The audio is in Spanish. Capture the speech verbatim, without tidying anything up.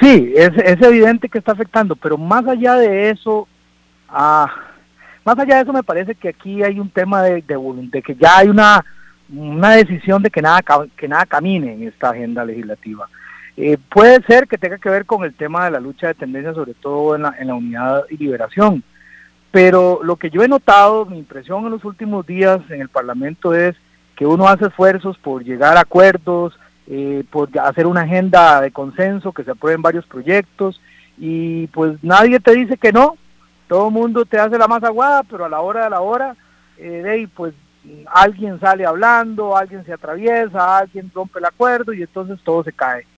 Sí, es, es evidente que está afectando, pero más allá de eso, ah, más allá de eso me parece que aquí hay un tema de, de, de que ya hay una, una decisión de que nada, que nada camine en esta agenda legislativa. Eh, puede ser que tenga que ver con el tema de la lucha de tendencia, sobre todo en la, en la unidad y liberación, pero lo que yo he notado, mi impresión en los últimos días en el Parlamento es que uno hace esfuerzos por llegar a acuerdos, eh, por hacer una agenda de consenso, que se aprueben varios proyectos, y pues nadie te dice que no, todo el mundo te hace la más aguada, pero a la hora de la hora, eh, de, pues alguien sale hablando, alguien se atraviesa, alguien rompe el acuerdo y entonces todo se cae.